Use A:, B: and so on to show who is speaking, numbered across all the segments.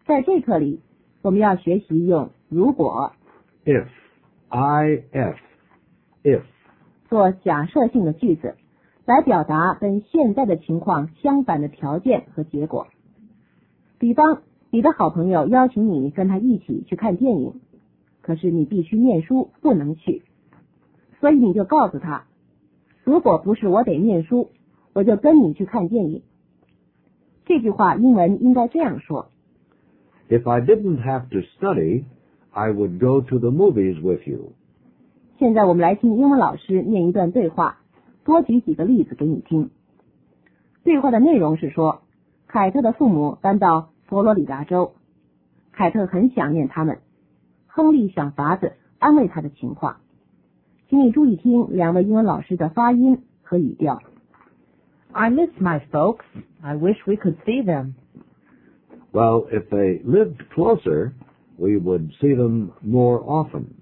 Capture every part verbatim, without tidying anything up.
A: 在这课里，我们要学习用如果
B: if, if, if
A: 做假设性的句子，来表达跟现在的情况相反的条件和结果。比方，你的好朋友邀请你跟他一起去看电影，可是你必须念书，不能去，所以你就告诉他，如果不是我得念书，我就跟你去看电影。这句话英文应该这样说
B: If I didn't have to study, I would go to the movies with you.
A: 现在我们来听英文老师念一段对话，多举几个例子给你听。对话的内容是说，凯特的父母搬到佛罗里达州，凯特很想念他们，亨利想法子安慰他的情况。请你注意听两位英文老师的发音和语调。
C: I miss my folks. I wish we could see them.
B: Well, if they lived closer, we would see them more often.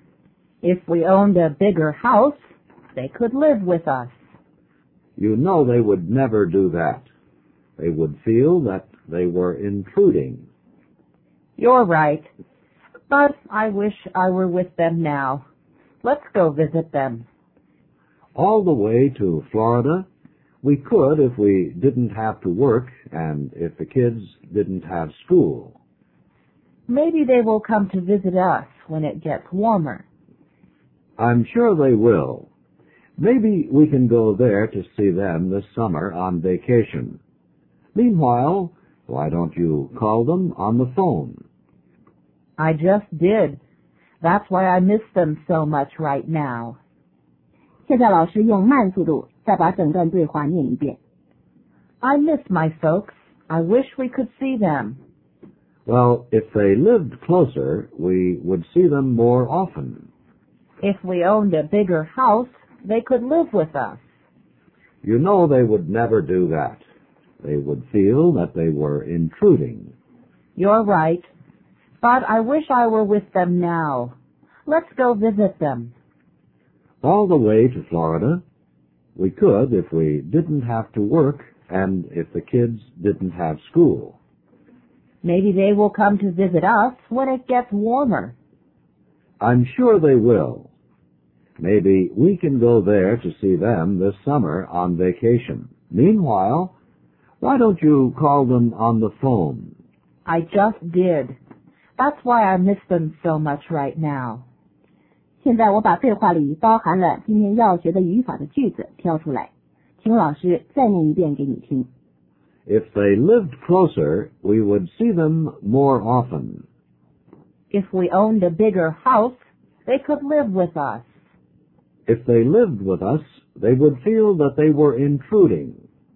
C: If we owned a bigger house, they could live with us.
B: You know they would never do that. They would feel that they were intruding.
C: You're right. But I wish I were with them now. Let's go visit them.
B: All the way to Florida? We could if we didn't have to work and if the kids didn't have school.
C: Maybe they will come to visit us when it gets warmer.
B: I'm sure they will. Maybe we can go there to see them this summer on vacation. Meanwhile, why don't you call them on the phone?
C: I just did. That's why I miss them so much right now.
A: 现在老师用慢速度再把整段对话念一遍。
C: I miss my folks. I wish we could see them.
B: Well, if they lived closer, we would see them more often.
C: If we owned a bigger house, they could live with us.
B: You know they would never do that. They would feel that they were intruding.
C: You're right. But I wish I were with them now. Let's go visit them.
B: All the way to Florida? We could if we didn't have to work and if the kids didn't have school.
C: Maybe they will come to visit us when it gets warmer.
B: I'm sure they will. Maybe we can go there to see them this summer on vacation. Meanwhile, why don't you call them on the phone?
C: I just did. That's why I miss them so much right now.
A: 现在我把对话里包含了今天要学的语法的句子挑出来，请老师再念一遍给你听。
B: If they lived closer, we would see them more often.
C: If we owned a bigger house, they could live with us.
B: If they lived with us, they would feel that they were intruding.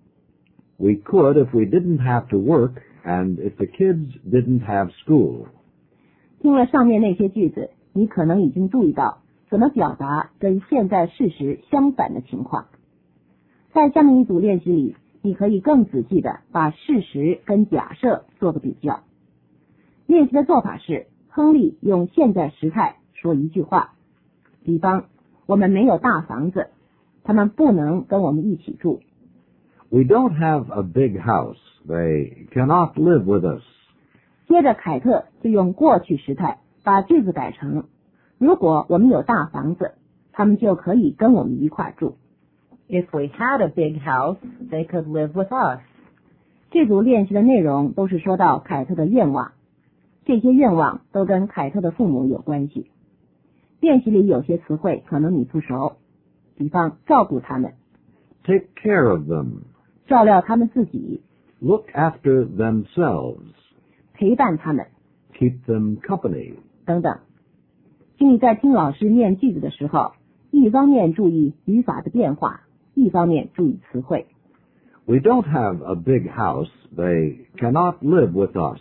B: We could if we didn't have to work and if the kids didn't have school.
A: 听了上面那些句子，你可能已经注意到怎么表达跟现在事实相反的情况。在下面一组练习里，你可以更仔细的把事实跟假设做个比较。练习的做法是，亨利用现在时态说一句话，比方，我们没有大房子，他们不能跟我们一起住。
B: We don't have a big house. They cannot live with us.
A: 接着凯特就用过去时态把句子改成，如果我们有大房子，他们就可以跟我们一块住。
C: If we had a big house, they could live with us.
A: 这组练习的内容都是说到凯特的愿望，这些愿望都跟凯特的父母有关系。练习里有些词汇可能你不熟，比方照顾他们
B: Take care of them.
A: 照料他们自己
B: Look after themselves.
A: 陪伴他们
B: Keep them company.
A: 等等。请你在听老师念句子的时候，一方面注意语法的变化，一方面注意词汇。
B: We don't have a big house. They cannot live with us.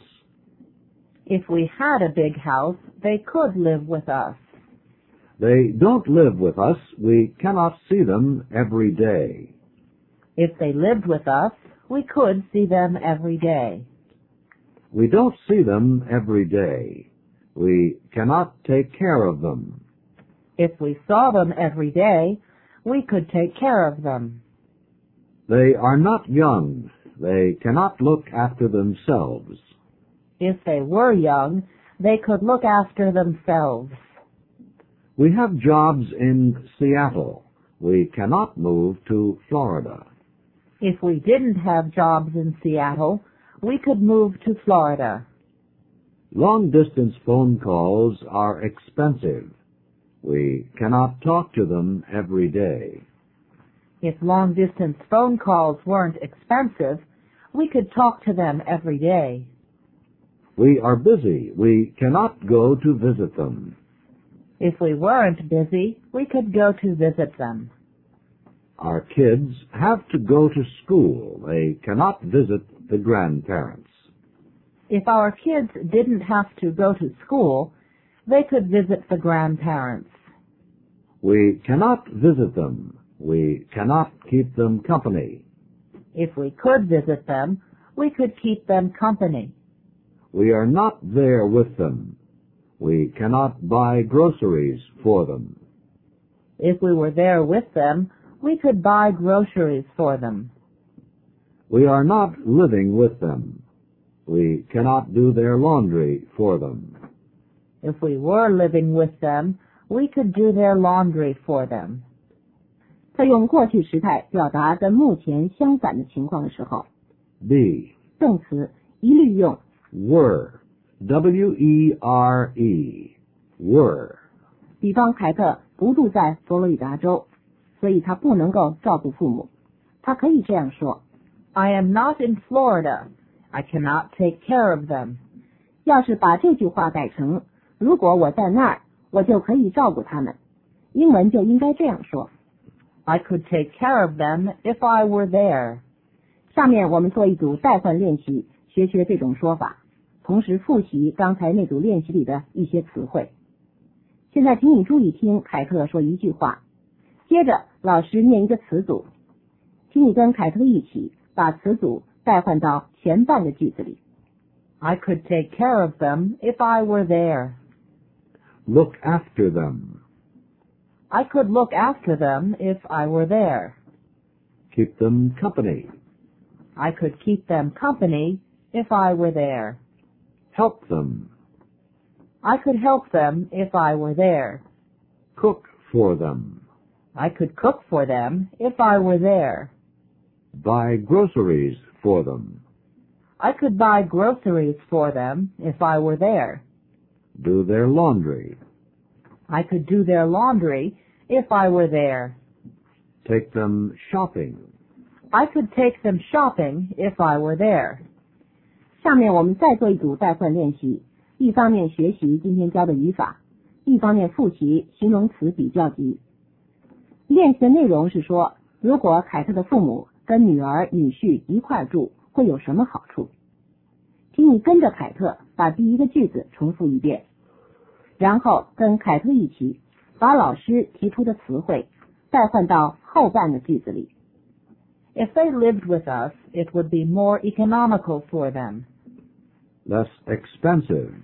C: If we had a big house, they could live with us.
B: They don't live with us. We cannot see them every day.
C: If they lived with us, we could see them every day.
B: We don't see them every day. We cannot take care of them.
C: If we saw them every day, we could take care of them.
B: They are not young. They cannot look after themselves.
C: If they were young, they could look after themselves.
B: We have jobs in Seattle. We cannot move to Florida.
C: If we didn't have jobs in Seattle, we could move to Florida.
B: Long-distance phone calls are expensive. We cannot talk to them every day.
C: If long-distance phone calls weren't expensive, we could talk to them every day.
B: We are busy. We cannot go to visit them.
C: If we weren't busy, we could go to visit them.
B: Our kids have to go to school. They cannot visit the grandparents.
C: If our kids didn't have to go to school, they could visit the grandparents.
B: We cannot visit them. We cannot keep them company.
C: If we could visit them, we could keep them company.
B: We are not there with them. We cannot buy groceries for them.
C: If we were there with them, we could buy groceries for them.
B: We are not living with them. We cannot do their laundry for them.
C: If we were living with them, we could do their laundry for them.
A: 在用过去时态表达跟目前相反的情况的时候
B: B.
A: 动词一律用
B: Were. W E R E. Were.
A: 比方凯特不住在佛罗里达州，所以他不能够照顾父母。他可以这样说
C: I am not in Florida. I cannot take care of them.
A: 要是把这句话改成如果我在那儿，我就可以照顾他们。英文就应该这样说
C: I could take care of them if I were there.
A: 下面我们做一组代换练习，学学这种说法，同时复习刚才那组练习里的一些词汇。现在请你注意听凯特说一句话，接着老师念一个词组，请你跟凯特一起把词组代换到前半个句子里。
C: I could take care of them if I were there.
B: Look after them.
C: I could look after them if I were there.
B: Keep them company.
C: I could keep them company if I were there.
B: Help them.
C: I could help them if I were there.
B: Cook for them.
C: I could cook for them if I were there.
B: Buy groceries for them.
C: I could buy groceries for them if I were there.
B: Do their laundry.
C: I could do their laundry if I were there.
B: Take them shopping.
C: I could take them shopping if I were there.
A: 下面我们再做一组代换练习，一方面学习今天教的语法，一方面复习形容词比较级。练习的内容是说，如果凯特的父母跟女儿、女婿一块住，会有什么好处？请你跟着凯特把第一个句子重复一遍，然后跟凯特一起把老师提出的词汇代换到后半的句子里。
C: If they lived with us, it would be more economical for them.
B: Less expensive.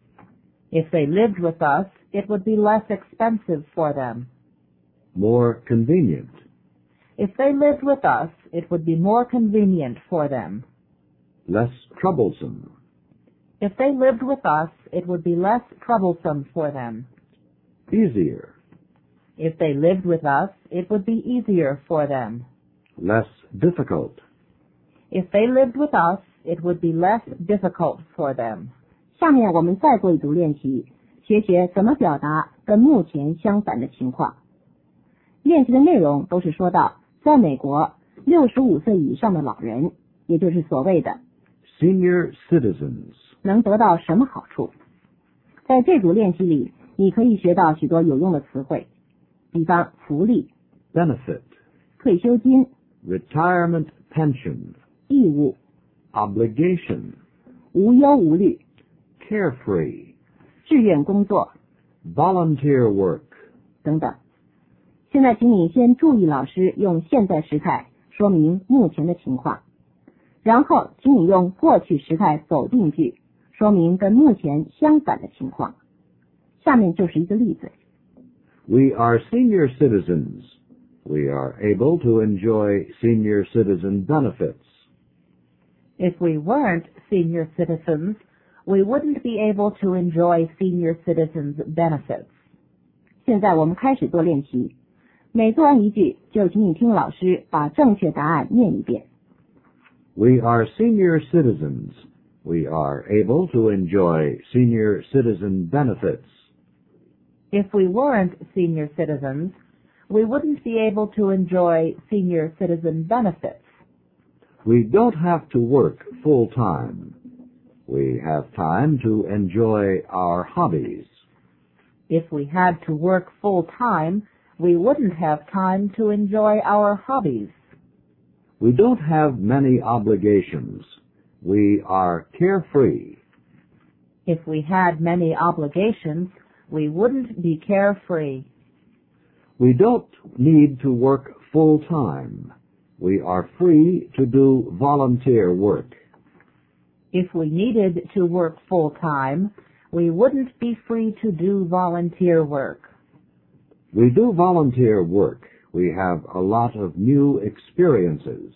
C: If they lived with us, it would be less expensive for them.
B: More convenient.
C: If they lived with us, it would be more convenient for them.
B: Less troublesome.
C: If they lived with us, it would be less troublesome for them.
B: Easier.
C: If they lived with us, it would be easier for them.
B: Less difficult.
C: If they lived with us, it would be less difficult for them.
A: 下面我们再做一组练习，学学怎么表达跟目前相反的情况。练习的内容都是说到，在美国，六十五岁以上的老人，也就是所谓的
B: Senior citizens.
A: 能得到什么好处。在这组练习里，你可以学到许多有用的词汇，比方福利、
B: Benefit.
A: 退休金、
B: Retirement pension.
A: 义务、
B: Obligation.
A: 无忧无虑、
B: Carefree.
A: 志愿工作
B: Volunteer work.
A: 等等。现在请你先注意老师用现在时态说明目前的情况，然后请你用过去时态否定句说明跟目前相反的情况。下面就是一个例子。
B: We are senior citizens. We are able to enjoy senior citizen benefits.
C: If we weren't senior citizens, we wouldn't be able to enjoy senior citizens' benefits.
A: 现在我们开始做练习，每做完一句，就请你听老师把正确答案念一遍。
B: We are senior citizens. We are able to enjoy senior citizen benefits.
C: If we weren't senior citizens, we wouldn't be able to enjoy senior citizen benefits.
B: We don't have to work full time. We have time to enjoy our hobbies.
C: If we had to work full time, we wouldn't have time to enjoy our hobbies.
B: We don't have many obligations. We are carefree.
C: If we had many obligations, we wouldn't be carefree.
B: We don't need to work full time. We are free to do volunteer work.
C: If we needed to work full time, we wouldn't be free to do volunteer work.
B: We do volunteer work. We have a lot of new experiences.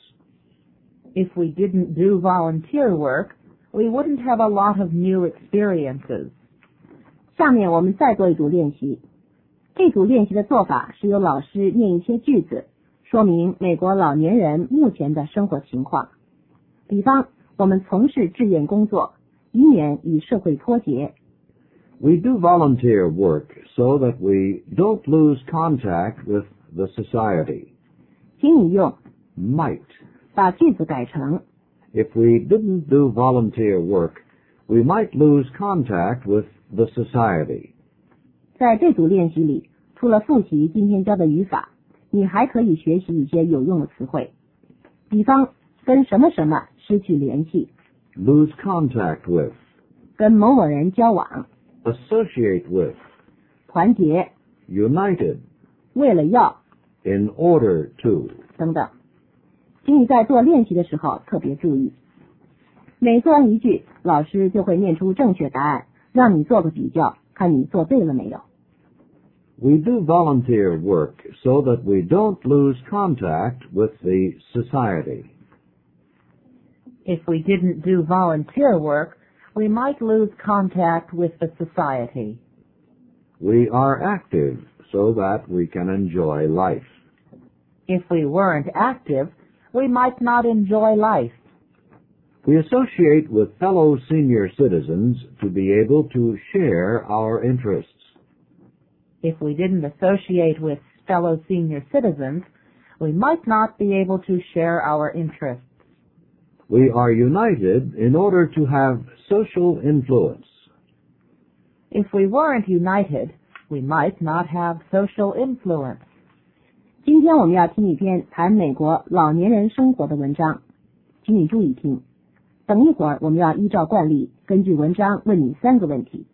C: If we didn't do volunteer work, we wouldn't have a lot of new experiences.
A: 下面我们再做一组练习。这组练习的做法是由老师念一些句子，说明美国老年人目前的生活情况。比方，我们从事志愿工作，以免与社会脱节。
B: We do volunteer work so that we don't lose contact with the society.
A: 请你用
B: Might.
A: 把句子改成
B: If we didn't do volunteer work, we might lose contact with the society.
A: 在这组练习里，除了复习今天教的语法，你还可以学习一些有用的词汇。比方，跟什么什么失去联系，
B: Lose contact with.
A: 跟某某人交往，
B: Associate with.
A: 团结，
B: United.
A: 为了要
B: In order to.
A: 等等。请你在做练习的时候特别注意，每做完一句，老师就会念出正确答案，让你做个比较，看你做对了没有。
B: We do volunteer work so that we don't lose contact with the society.
C: If we didn't do volunteer work, we might lose contact with the society.
B: We are active so that we can enjoy life.
C: If we weren't active, we might not enjoy life.
B: We associate with fellow senior citizens to be able to share our interests.
C: If we didn't associate with fellow senior citizens, we might not be able to share our interests.
B: We are united in order to have social influence.
C: If we weren't united, we might not have social influence.
A: 今天我们要听一篇谈美国老年人生活的文章，请你注意听。等一会儿我们要依照惯例，根据文章问你三个问题。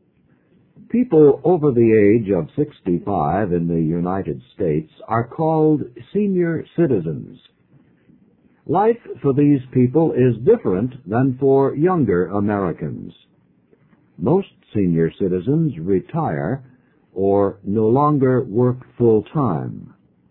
B: People over the age of sixty-five in the United States are called senior citizens. Life for these people is different than for younger Americans. Most senior citizens retire or no longer work full time.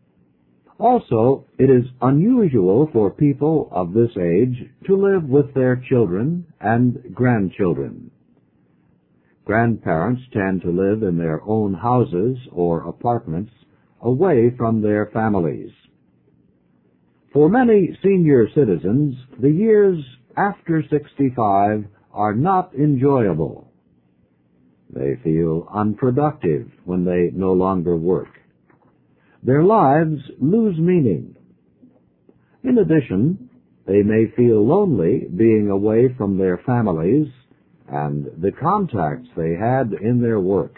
B: Also, it is unusual for people of this age to live with their children and grandchildren. Grandparents tend to live in their own houses or apartments away from their families. For many senior citizens, the years after sixty-five are not enjoyable. They feel unproductive when they no longer work. Their lives lose meaning. In addition, they may feel lonely being away from their families and the contacts they had in their work.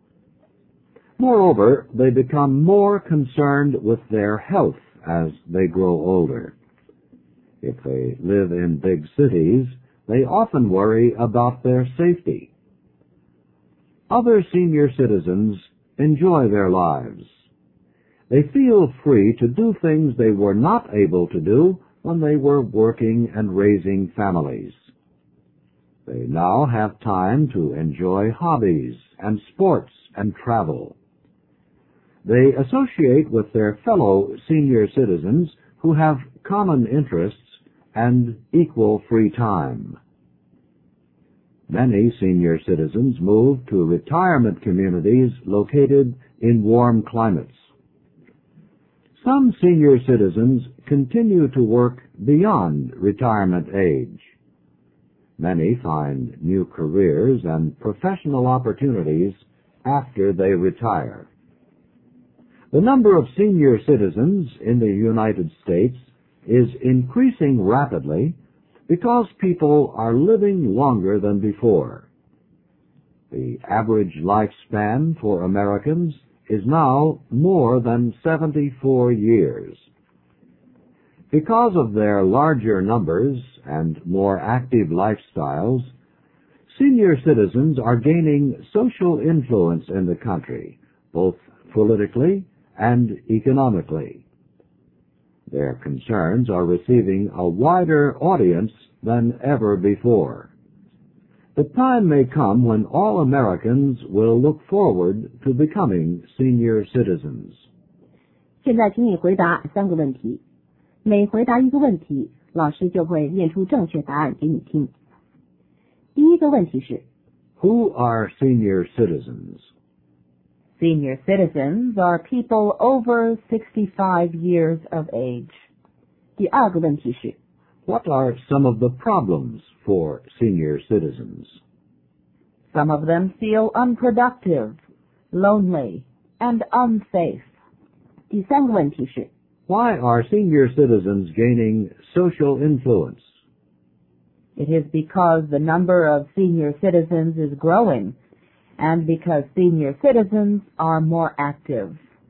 B: Moreover, they become more concerned with their health as they grow older. If they live in big cities, they often worry about their safety. Other senior citizens enjoy their lives. They feel free to do things they were not able to do when they were working and raising families. They now have time to enjoy hobbies and sports and travel. They associate with their fellow senior citizens who have common interests and equal free time. Many senior citizens move to retirement communities located in warm climates. Some senior citizens continue to work beyond retirement age. Many find new careers and professional opportunities after they retire. The number of senior citizens in the United States is increasing rapidly because people are living longer than before. The average lifespan for Americans is now more than seventy-four years. Because of their larger numbers and more active lifestyles, senior citizens are gaining social influence in the country, both politically and economically. Their concerns are receiving a wider audience than ever before. The time may come when all Americans will look forward to becoming senior citizens.
A: 现在请你回答三个问题，每回答一个问题，老师就会念出正确答案给你听。第一个问题是
B: Who are senior citizens?
C: Senior citizens are people over sixty-five years of age.
A: 第二个问题是
B: What are some of the problems for senior citizens?
C: Some of them feel unproductive, lonely, and unsafe.
A: 第三个问题是
B: Why are senior citizens gaining social influence?
C: It is because the number of senior citizens is growing, and because senior citizens are more active.